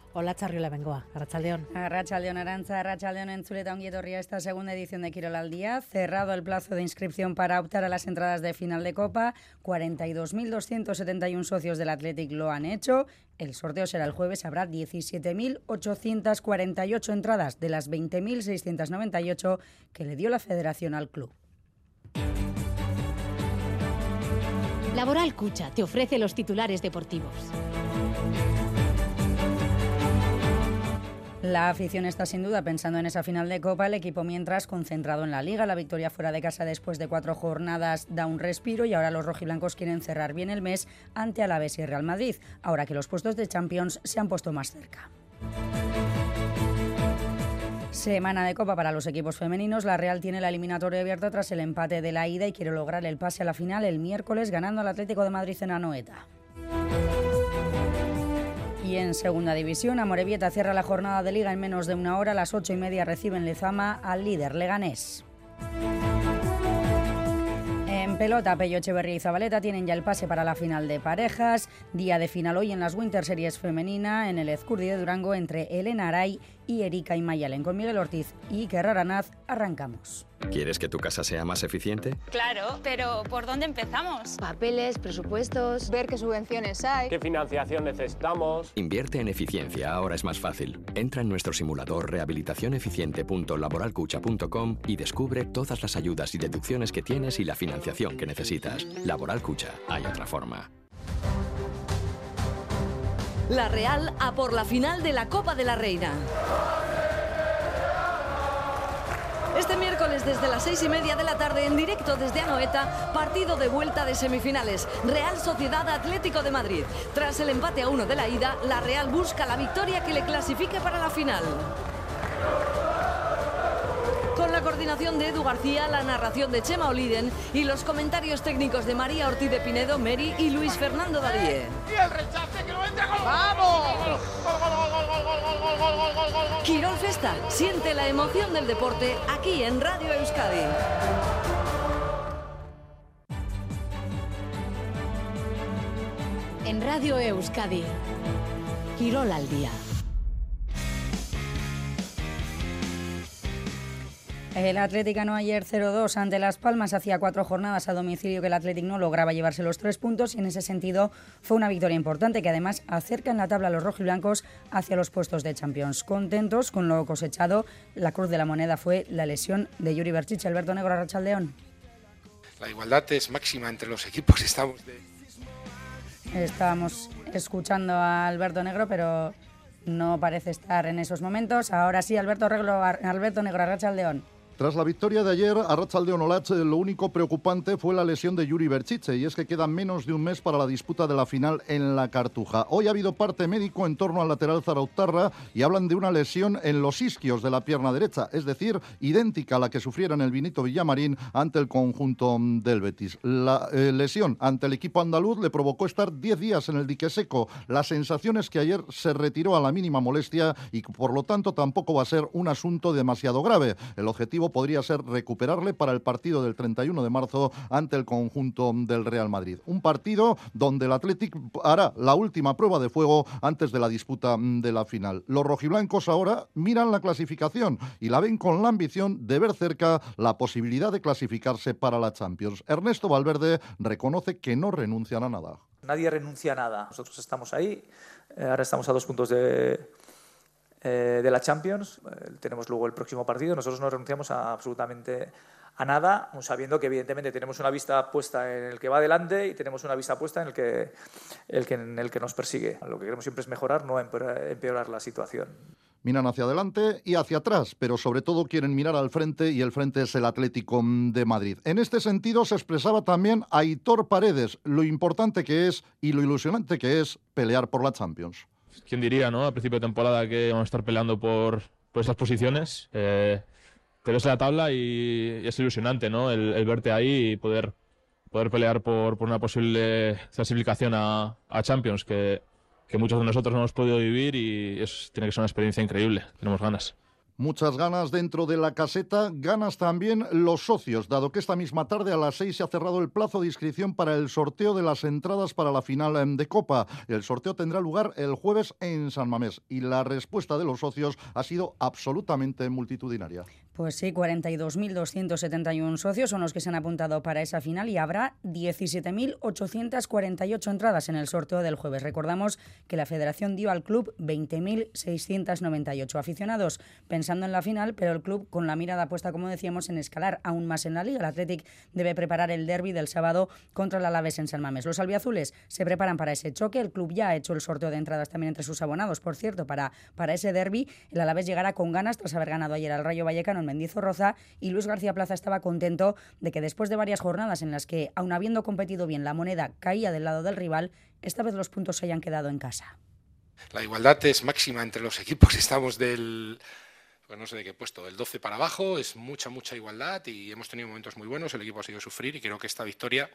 Hola, Charriola Bengoa, Arratsaldeon. Arratsaldeon, Arantza, Arratsaldeon entzuleta ongi etorri a esta segunda edición de Quirol al Día. Cerrado el plazo de inscripción para optar a las entradas de final de Copa, 42.271 socios del Athletic lo han hecho. El sorteo será el jueves, habrá 17.848 entradas de las 20.698 que le dio la Federación al club. Laboral Cucha te ofrece los titulares deportivos. La afición está sin duda pensando en esa final de Copa, el equipo mientras concentrado en la Liga. La victoria fuera de casa después de 4 jornadas da un respiro y ahora los rojiblancos quieren cerrar bien el mes ante Alavés y Real Madrid, ahora que los puestos de Champions se han puesto más cerca. Semana de Copa para los equipos femeninos. La Real tiene la eliminatoria abierta tras el empate de la ida y quiere lograr el pase a la final el miércoles ganando al Atlético de Madrid en Anoeta. Y en segunda división, Amorebieta cierra la jornada de Liga en menos de una hora. A las 8:30 reciben Lezama al líder Leganés. En pelota, Pello Echeverría y Zabaleta tienen ya el pase para la final de parejas. Día de final hoy en las Winter Series femenina en el Ezcurdi de Durango entre Elena Aray y Erika Imayalen. Con Miguel Ortiz y Iker Raranaz arrancamos. ¿Quieres que tu casa sea más eficiente? Claro, pero ¿por dónde empezamos? Papeles, presupuestos, ver qué subvenciones hay, qué financiación necesitamos. Invierte en eficiencia, ahora es más fácil. Entra en nuestro simulador rehabilitacioneficiente.laboralcucha.com y descubre todas las ayudas y deducciones que tienes y la financiación que necesitas. Laboral Cucha, hay otra forma. La Real a por la final de la Copa de la Reina. Este miércoles desde las 6:30 de la tarde en directo desde Anoeta, partido de vuelta de semifinales, Real Sociedad Atlético de Madrid. Tras el empate a 1 de la ida, la Real busca la victoria que le clasifique para la final. Con la coordinación de Edu García, la narración de Chema Oliden y los comentarios técnicos de María Ortiz de Pinedo, Meri y Luis Fernando Daríe. ¡Y el rechace que lo entra! ¡Gol! ¡Vamos! ¡Gol! Quirol Festa, siente la emoción del deporte aquí en Radio Euskadi. En Radio Euskadi, Quirol al Día. El Athletic ganó ayer 0-2 ante Las Palmas. Hacía 4 jornadas a domicilio que el Athletic no lograba llevarse los 3 puntos y en ese sentido fue una victoria importante que además acerca en la tabla a los rojiblancos hacia los puestos de Champions. Contentos con lo cosechado, la cruz de la moneda fue la lesión de Yuri Berchiche. Alberto Negro, Arratsaldeon. La igualdad es máxima entre los equipos. Estábamos escuchando a Alberto Negro, pero no parece estar en esos momentos. Ahora sí, Alberto Negro, Arratsaldeon. Tras la victoria de ayer, Arratsaldeon Olatz, lo único preocupante fue la lesión de Yuri Berchiche, y es que queda menos de un mes para la disputa de la final en la Cartuja. Hoy ha habido parte médico en torno al lateral Zarauztarra y hablan de una lesión en los isquios de la pierna derecha, es decir, idéntica a la que sufriera en el Benito Villamarín ante el conjunto del Betis. La lesión ante el equipo andaluz le provocó estar 10 días en el dique seco. La sensación es que ayer se retiró a la mínima molestia y por lo tanto tampoco va a ser un asunto demasiado grave. El objetivo podría ser recuperarle para el partido del 31 de marzo ante el conjunto del Real Madrid. Un partido donde el Athletic hará la última prueba de fuego antes de la disputa de la final. Los rojiblancos ahora miran la clasificación y la ven con la ambición de ver cerca la posibilidad de clasificarse para la Champions. Ernesto Valverde reconoce que no renuncian a nada. Nadie renuncia a nada. Nosotros estamos ahí. Ahora estamos a 2 puntos de la Champions. Tenemos luego el próximo partido. Nosotros no renunciamos absolutamente a nada, sabiendo que evidentemente tenemos una vista puesta en el que va adelante y tenemos una vista puesta en el que nos persigue. Lo que queremos siempre es mejorar, no empeorar la situación. Miran hacia adelante y hacia atrás, pero sobre todo quieren mirar al frente y el frente es el Atlético de Madrid. En este sentido se expresaba también Aitor Paredes, lo importante que es y lo ilusionante que es pelear por la Champions. ¿Quién diría, no, a principio de temporada que vamos a estar peleando por esas posiciones? Te ves en la tabla y es ilusionante, ¿no? El verte ahí y poder pelear por una posible clasificación a Champions, que muchos de nosotros no hemos podido vivir y tiene que ser una experiencia increíble. Tenemos ganas. Muchas ganas dentro de la caseta, ganas también los socios, dado que esta misma tarde a las 6 se ha cerrado el plazo de inscripción para el sorteo de las entradas para la final de Copa. El sorteo tendrá lugar el jueves en San Mamés y la respuesta de los socios ha sido absolutamente multitudinaria. Pues sí, 42.271 socios son los que se han apuntado para esa final y habrá 17.848 entradas en el sorteo del jueves. Recordamos que la Federación dio al club 20.698 aficionados pensando en la final, pero el club con la mirada puesta, como decíamos, en escalar aún más en la Liga. El Athletic debe preparar el derbi del sábado contra el Alavés en San Mamés. Los albiazules se preparan para ese choque. El club ya ha hecho el sorteo de entradas también entre sus abonados. Por cierto, para ese derbi, el Alavés llegará con ganas tras haber ganado ayer al Rayo Vallecano en Mendizorroza, y Luis García Plaza estaba contento de que después de varias jornadas en las que, aun habiendo competido bien, la moneda caía del lado del rival, esta vez los puntos se hayan quedado en casa. La igualdad es máxima entre los equipos, estamos pues no sé de qué puesto, del 12 para abajo, es mucha igualdad y hemos tenido momentos muy buenos, el equipo ha seguido sufrir y creo que esta victoria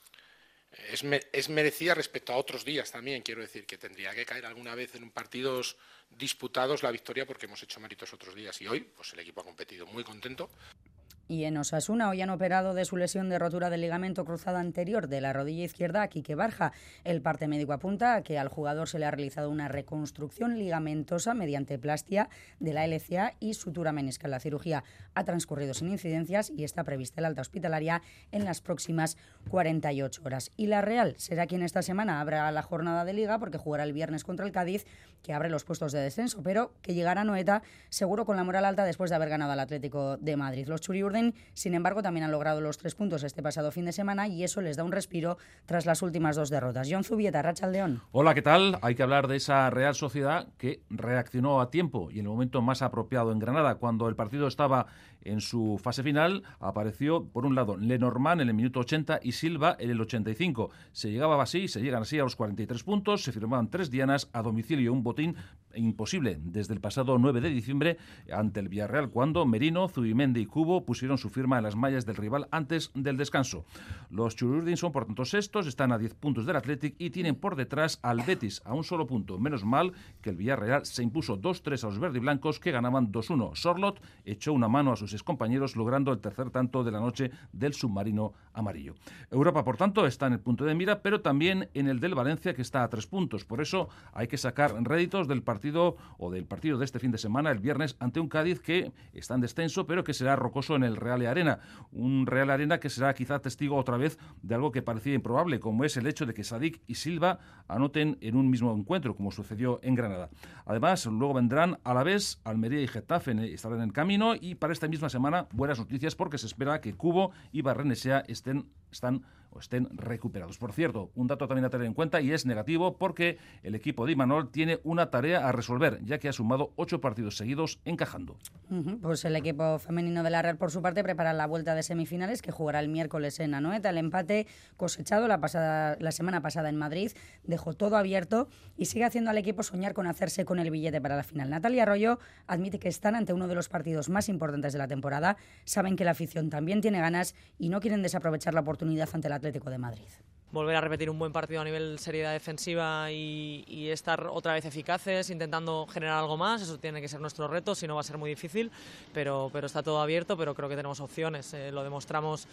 es merecida respecto a otros días también. Quiero decir que tendría que caer alguna vez en partidos disputados la victoria porque hemos hecho méritos otros días y hoy pues el equipo ha competido muy contento. Y en Osasuna hoy han operado de su lesión de rotura del ligamento cruzado anterior de la rodilla izquierda a Quique Barja. El parte médico apunta a que al jugador se le ha realizado una reconstrucción ligamentosa mediante plastia de la LCA y sutura meniscal. La cirugía ha transcurrido sin incidencias y está prevista el alta hospitalaria en las próximas 48 horas. Y la Real será quien esta semana abra la jornada de Liga porque jugará el viernes contra el Cádiz, que abre los puestos de descenso, pero que llegará a Noeta seguro con la moral alta después de haber ganado al Atlético de Madrid. Los churiurden, sin embargo, también han logrado los 3 puntos este pasado fin de semana y eso les da un respiro tras las últimas 2 derrotas. Jon Zubieta, Arratsaldeon. Hola, ¿qué tal? Hay que hablar de esa Real Sociedad que reaccionó a tiempo y en el momento más apropiado en Granada. Cuando el partido estaba en su fase final, apareció, por un lado, Lenormand en el minuto 80 y Silva en el 85. Se llegan así a los 43 puntos, se firmaban 3 dianas a domicilio, un botín imposible desde el pasado 9 de diciembre ante el Villarreal, cuando Merino, Zubimendi y Cubo pusieron su firma en las mallas del rival antes del descanso. Los churiurdin son por tanto sextos, están a 10 puntos del Athletic y tienen por detrás al Betis a un solo punto. Menos mal que el Villarreal se impuso 2-3 a los verdiblancos, que ganaban 2-1. Sorlot echó una mano a sus excompañeros logrando el tercer tanto de la noche del submarino amarillo. Europa, por tanto, está en el punto de mira, pero también en el del Valencia, que está a 3 puntos. Por eso hay que sacar réditos del partido de este fin de semana, el viernes, ante un Cádiz que está en descenso, pero que será rocoso en el Real Arena. Un Real Arena que será quizá testigo otra vez de algo que parecía improbable, como es el hecho de que Sadik y Silva anoten en un mismo encuentro, como sucedió en Granada. Además, luego vendrán Alavés, Almería y Getafe, estarán en camino, y para esta misma semana buenas noticias porque se espera que Cubo y Barrenechea estén recuperados. Por cierto, un dato también a tener en cuenta y es negativo porque el equipo de Imanol tiene una tarea a resolver, ya que ha sumado 8 partidos seguidos encajando. Pues el equipo femenino de la Real, por su parte, prepara la vuelta de semifinales que jugará el miércoles en Anoeta. El empate cosechado la semana pasada en Madrid dejó todo abierto y sigue haciendo al equipo soñar con hacerse con el billete para la final. Natalia Arroyo admite que están ante uno de los partidos más importantes de la temporada, saben que la afición también tiene ganas y no quieren desaprovechar la oportunidad ante el Atlético de Madrid. Volver a repetir un buen partido a nivel seriedad defensiva y estar otra vez eficaces, intentando generar algo más. Eso tiene que ser nuestro reto, si no va a ser muy difícil, pero está todo abierto, pero creo que tenemos opciones. Lo demostramos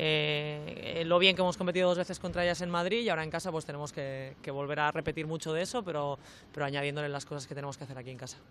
lo bien que hemos competido 2 veces contra ellas en Madrid, y ahora en casa pues tenemos que volver a repetir mucho de eso, pero añadiéndole las cosas que tenemos que hacer aquí en casa.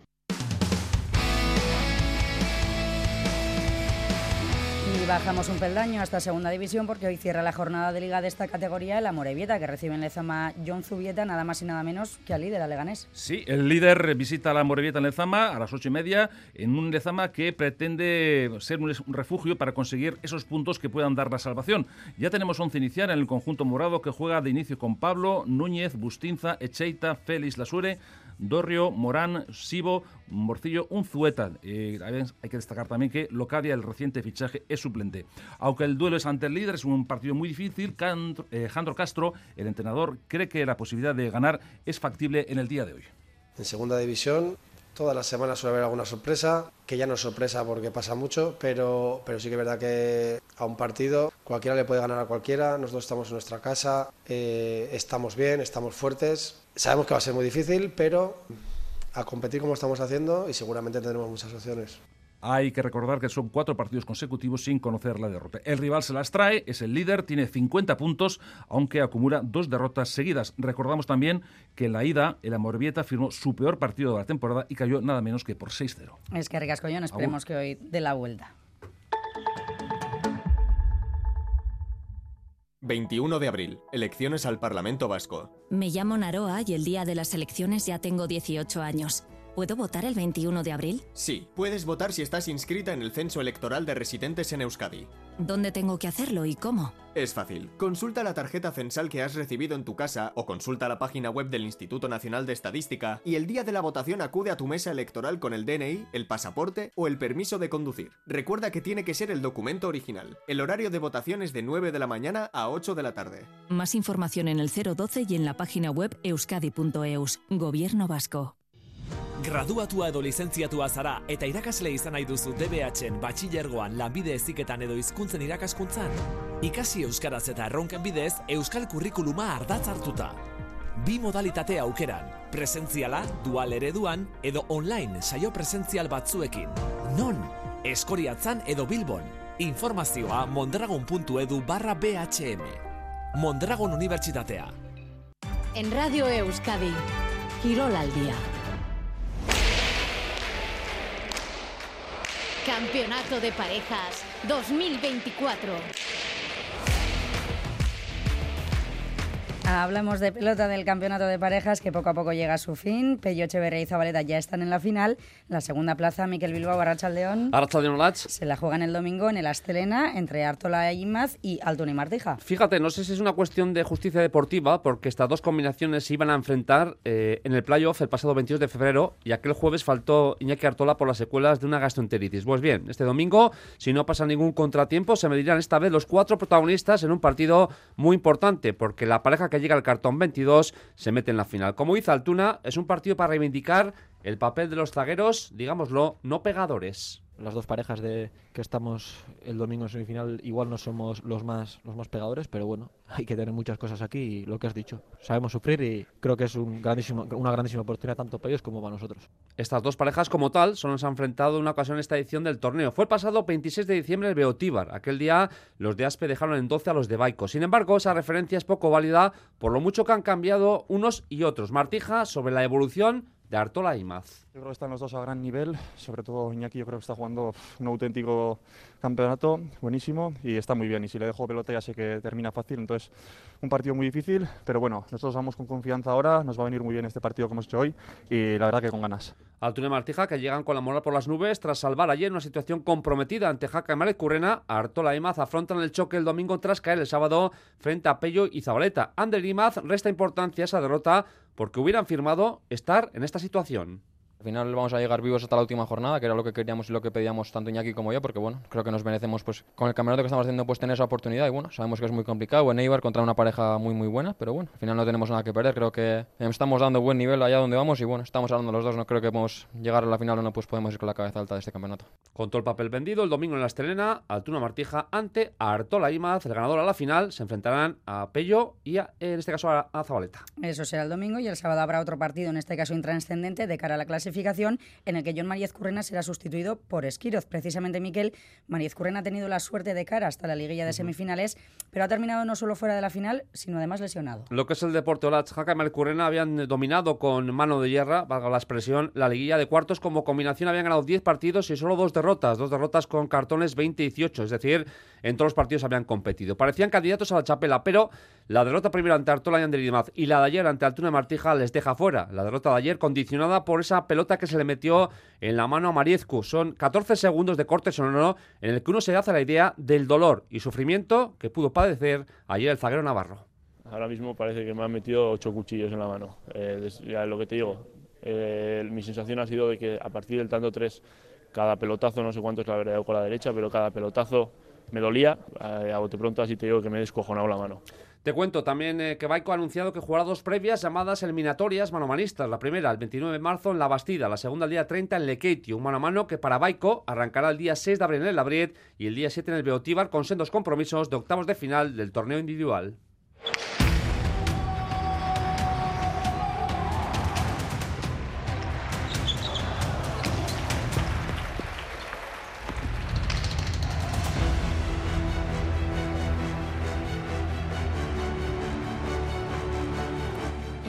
Y bajamos un peldaño hasta segunda división porque hoy cierra la jornada de liga de esta categoría el Amorebieta, que recibe en Lezama Jon Zubieta, nada más y nada menos que al líder, al Leganés. Sí, el líder visita la Amorebieta en Lezama a las 8:30, en un Lezama que pretende ser un refugio para conseguir esos puntos que puedan dar la salvación. Ya tenemos 11 inicial en el conjunto morado, que juega de inicio con Pablo, Núñez, Bustinza, Echeita, Félix Lasure, Dorrio, Morán, Sibo, Morcillo, Unzueta. Hay que destacar también que Locadia, el reciente fichaje, es suplente. Aunque el duelo es ante el líder, es un partido muy difícil. Jandro Castro, el entrenador, cree que la posibilidad de ganar es factible en el día de hoy. En segunda división, todas las semanas suele haber alguna sorpresa, que ya no es sorpresa porque pasa mucho, pero sí que es verdad que a un partido cualquiera le puede ganar a cualquiera. Nosotros estamos en nuestra casa, estamos bien, estamos fuertes. Sabemos que va a ser muy difícil, pero a competir como estamos haciendo y seguramente tendremos muchas opciones. Hay que recordar que son 4 partidos consecutivos sin conocer la derrota. El rival se las trae, es el líder, tiene 50 puntos, aunque acumula 2 derrotas seguidas. Recordamos también que en la ida el Amorebieta firmó su peor partido de la temporada y cayó nada menos que por 6-0. Es que ricasco, Jon, esperemos que hoy dé la vuelta. 21 de abril, elecciones al Parlamento Vasco. Me llamo Naroa y el día de las elecciones ya tengo 18 años. ¿Puedo votar el 21 de abril? Sí, puedes votar si estás inscrita en el Censo Electoral de Residentes en Euskadi. ¿Dónde tengo que hacerlo y cómo? Es fácil. Consulta la tarjeta censal que has recibido en tu casa o consulta la página web del Instituto Nacional de Estadística y el día de la votación acude a tu mesa electoral con el DNI, el pasaporte o el permiso de conducir. Recuerda que tiene que ser el documento original. El horario de votación es de 9 de la mañana a 8 de la tarde. Más información en el 012 y en la página web euskadi.eus. Gobierno Vasco. Graduatua edo lizentziatua zara eta irakasle izan nahi duzu DBH-en batxilergoan, lanbide heziketan edo hizkuntzen irakaskuntzan? Ikasi euskaraz eta erronken bidez euskal kurrikuluma ardatz hartuta. 2 modalitate aukeran, presentziala, dual ereduan edo online saio presentzial batzuekin. Non? Eskoriatzan edo Bilbon. Informazioa mondragon.edu/BHM. Mondragon Unibertsitatea. En Radio Euskadi, Kirol al día. Campeonato de Parejas 2024. Hablamos de pelota del campeonato de parejas que poco a poco llega a su fin. Pello Echeverría y Zabaleta ya están en la final. La segunda plaza, Mikel Bilbao, Arratsaldeon. Arratsaldeon, Olach. Se la juegan el domingo en el Astelena entre Artola Imaz y Altuna y Martija. Fíjate, no sé si es una cuestión de justicia deportiva, porque estas dos combinaciones se iban a enfrentar en el playoff el pasado 22 de febrero y aquel jueves faltó Iñaki Artola por las secuelas de una gastroenteritis. Pues bien, este domingo, si no pasa ningún contratiempo, se medirán esta vez los 4 protagonistas en un partido muy importante, porque la pareja que llega al cartón 22 se mete en la final. Como dice Altuna, es un partido para reivindicar el papel de los zagueros, digámoslo, no pegadores. Las dos parejas de que estamos el domingo en semifinal igual no somos los más pegadores, pero bueno, hay que tener muchas cosas aquí y lo que has dicho. Sabemos sufrir y creo que es una grandísima oportunidad tanto para ellos como para nosotros. Estas dos parejas como tal solo se han enfrentado en una ocasión en esta edición del torneo. Fue el pasado 26 de diciembre el Beotíbar. Aquel día los de Aspe dejaron en 12 a los de Baico. Sin embargo, esa referencia es poco válida por lo mucho que han cambiado unos y otros. Martija sobre la evolución de Artola e Imaz. Yo creo que están los dos a gran nivel, sobre todo Iñaki yo creo que está jugando un auténtico campeonato, buenísimo y está muy bien y si le dejo pelota ya sé que termina fácil, entonces un partido muy difícil, pero bueno, nosotros vamos con confianza ahora, nos va a venir muy bien este partido que hemos hecho hoy y la verdad que con ganas. Altuna y Martija que llegan con la moral por las nubes tras salvar ayer una situación comprometida ante Jaca y Márquez Currena. Artola e Imaz afrontan el choque el domingo tras caer el sábado frente a Pello y Zabaleta. Ander Imaz resta importancia a esa derrota porque hubieran firmado estar en esta situación. Al final vamos a llegar vivos hasta la última jornada, que era lo que queríamos y lo que pedíamos tanto Iñaki como yo, porque bueno, creo que nos merecemos pues con el campeonato que estamos haciendo pues tener esa oportunidad y bueno, sabemos que es muy complicado en Eibar contra una pareja muy buena, pero bueno, al final no tenemos nada que perder, creo que estamos dando buen nivel allá donde vamos y bueno, estamos hablando los dos, no creo que podemos llegar a la final o no, pues podemos ir con la cabeza alta de este campeonato. Con todo el papel vendido, el domingo en la Astelena, Altuna Martija ante Artola Imaz, el ganador a la final, se enfrentarán a Pello y en este caso a Zabaleta. Eso será el domingo y el sábado habrá otro partido, en este caso intranscendente, de cara a la clasificación, en el que Jon Mariez Currena será sustituido por Esquiroz. Precisamente, Miquel, Mariez Currena ha tenido la suerte de cara hasta la liguilla de semifinales, pero ha terminado no solo fuera de la final, sino además lesionado. Lo que es el deporte, Olach, Jaca y Márquez Currena habían dominado con mano de hierra, valga la expresión, la liguilla de cuartos. Como combinación habían ganado 10 partidos y solo 2 derrotas con cartones 20-18, es decir, en todos los partidos habían competido. Parecían candidatos a la chapela, pero la derrota primero ante Artola y Ander Imaz y la de ayer ante Altuna y Martija les deja fuera. La derrota de ayer condicionada por esa pelota que se le metió en la mano a Mariezcu. Son 14 segundos de corte sonoro en el que uno se hace la idea del dolor y sufrimiento que pudo padecer ayer el zaguero navarro. Ahora mismo parece que me han metido 8 cuchillos en la mano. Ya lo que te digo, mi sensación ha sido de que a partir del tanto 3, cada pelotazo, no sé cuánto es la verdad con la derecha, pero cada pelotazo me dolía. A bote pronto así te digo que me he descojonado la mano. Te cuento también que Baico ha anunciado que jugará 2 previas llamadas eliminatorias manomanistas. La primera el 29 de marzo en La Bastida, la segunda el día 30 en Lekeitio. Un mano a mano que para Baico arrancará el día 6 de abril en el Labriet y el día 7 en el Beotíbar con sendos compromisos de octavos de final del torneo individual.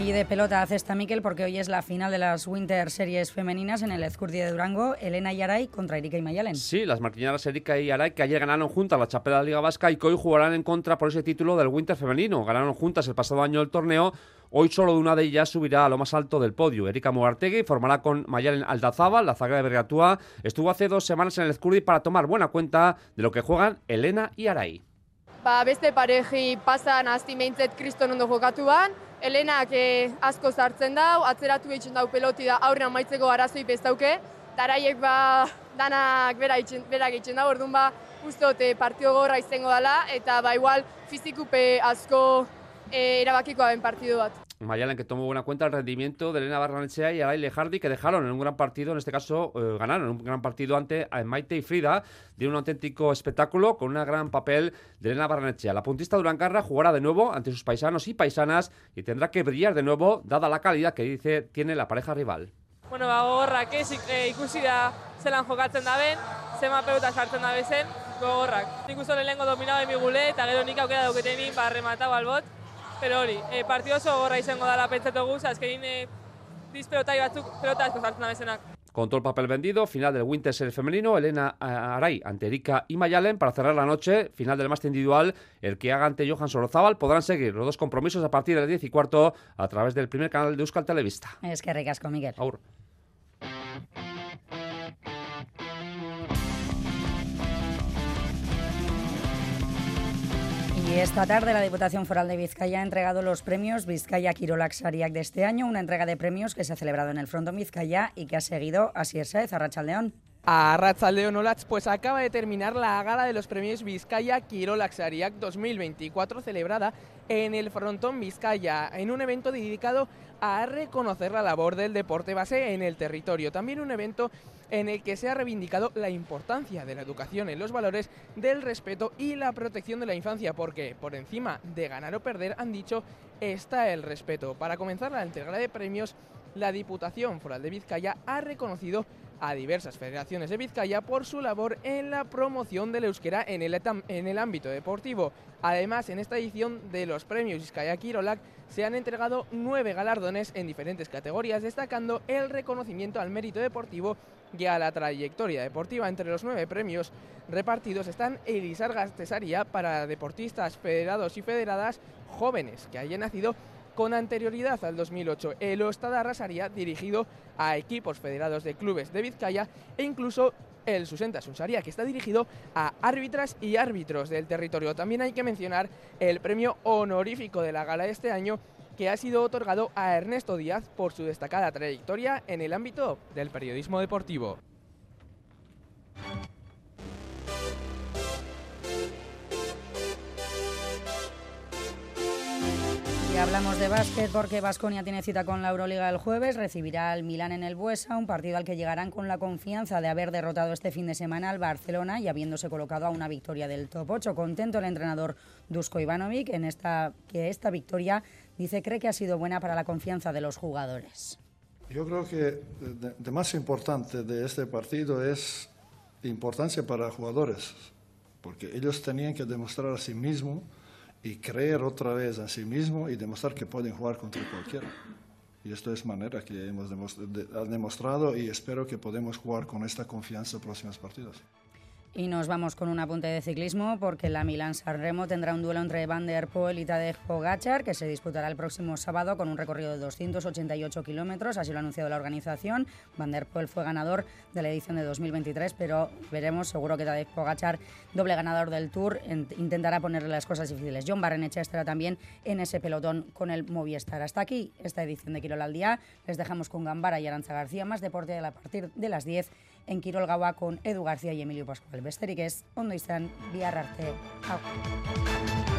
Y de pelota a cesta, Miquel, porque hoy es la final de las Winter Series femeninas en el Ezcurdi de Durango, Elena y Aray contra Erika y Mayalen. Sí, las marquiñanas Erika y Aray, que ayer ganaron juntas la chapela de la Liga Vasca y que hoy jugarán en contra por ese título del Winter femenino. Ganaron juntas el pasado año el torneo. Hoy solo de una de ellas subirá a lo más alto del podio. Erika Mugartegui formará con Mayalen Aldazábal, la zaguera de Berriatúa. Estuvo hace 2 semanas en el Ezcurdi para tomar buena cuenta de lo que juegan Elena y Aray. Beste pareji pasan hasti meintzet kriston ondo jokatuan, Elenak asko sartzen dau, atzeratu egiten dau peloti da aurrean maitzeko arazoik bestauke, taraiek danak berak egiten dau, orduan uste dute partio gorra izango dela, eta igual fizikupe asko erabakiko daben partido bat. Mayalen, que tomó buena cuenta el rendimiento de Elena Barrenetxea y Aray Lejardi, que dejaron en un gran partido, en este caso ganaron un gran partido ante Maite y Frida, de un auténtico espectáculo con un gran papel de Elena Barrenetxea. La puntista durangarra jugará de nuevo ante sus paisanos y paisanas y tendrá que brillar de nuevo, dada la calidad que dice tiene la pareja rival. Bueno, gogorrak ikusi da zelan jokatzen daben, zema pelota sartzen da bezen, gogorrak. Nik uste lehenengo dominado emigule eta gero nik aukera dauketenin rematau albot. Pero hori, partido oso gorra izango dala pentsatu guz, azkenin dizpelotai batzuk pelota asko sartzen da bezenak. Con todo el papel vendido, final del Winter Series femenino, Elena Aray ante Erika y Mayalen para cerrar la noche, final del máster individual, el que haga ante Johan Sorozábal. Podrán seguir los 2 compromisos a partir de las 10:15 a través del primer canal de Euskal Telebista. Es que ricasco, Miguel. Aur. Y esta tarde la Diputación Foral de Vizcaya ha entregado los premios Vizcaya Kirolak Sariak de este año, una entrega de premios que se ha celebrado en el Frontón Vizcaya y que ha seguido Asier Saez, Arratsaldeon. Arratsaldeon Olatz, pues acaba de terminar la gala de los premios Vizcaya Kirolak Sariak 2024 celebrada en el Frontón Vizcaya, en un evento dedicado a reconocer la labor del deporte base en el territorio. También un evento en el que se ha reivindicado la importancia de la educación en los valores del respeto y la protección de la infancia, porque por encima de ganar o perder, han dicho, está el respeto. Para comenzar la entrega de premios, la Diputación Foral de Vizcaya ha reconocido a diversas federaciones de Vizcaya por su labor en la promoción del euskera en el ámbito deportivo. Además, en esta edición de los premios Vizcaya Kirolak se han entregado 9 galardones en diferentes categorías, destacando el reconocimiento al mérito deportivo y a la trayectoria deportiva. Entre los 9 premios repartidos están el Izar Gaztesaria para deportistas federados y federadas jóvenes que hayan nacido con anterioridad al 2008, el Ostadarra Saria dirigido a equipos federados de clubes de Vizcaya e incluso el Susentasun Saria, que está dirigido a árbitras y árbitros del territorio. También hay que mencionar el premio honorífico de la gala de este año, que ha sido otorgado a Ernesto Díaz por su destacada trayectoria en el ámbito del periodismo deportivo. Y hablamos de básquet porque Baskonia tiene cita con la Euroliga el jueves, recibirá al Milán en el Buesa, un partido al que llegarán con la confianza de haber derrotado este fin de semana al Barcelona y habiéndose colocado a una victoria del top 8. Contento el entrenador Dusko Ivanovic que esta victoria, dice, cree que ha sido buena para la confianza de los jugadores. Yo creo que lo más importante de este partido es importancia para los jugadores, porque ellos tenían que demostrar a sí mismos y creer otra vez a sí mismo y demostrar que pueden jugar contra cualquiera. Y esto es manera que hemos demostrado y espero que podamos jugar con esta confianza en los próximos partidos. Y nos vamos con un apunte de ciclismo porque la Milán-San Remo tendrá un duelo entre Van der Poel y Tadej Pogačar que se disputará el próximo sábado con un recorrido de 288 kilómetros, así lo ha anunciado la organización. Van der Poel fue ganador de la edición de 2023, pero veremos, seguro que Tadej Pogačar, doble ganador del Tour, intentará ponerle las cosas difíciles. Jon Barrenetxea estará también en ese pelotón con el Movistar. Hasta aquí esta edición de Kirol al Día. Les dejamos con Gambara y Arantza García, más deporte a partir de las 10 en Kirol Gaua con Edu García y Emilio Pascual. Besterik ez, ondo izan, bihar arte. Hau.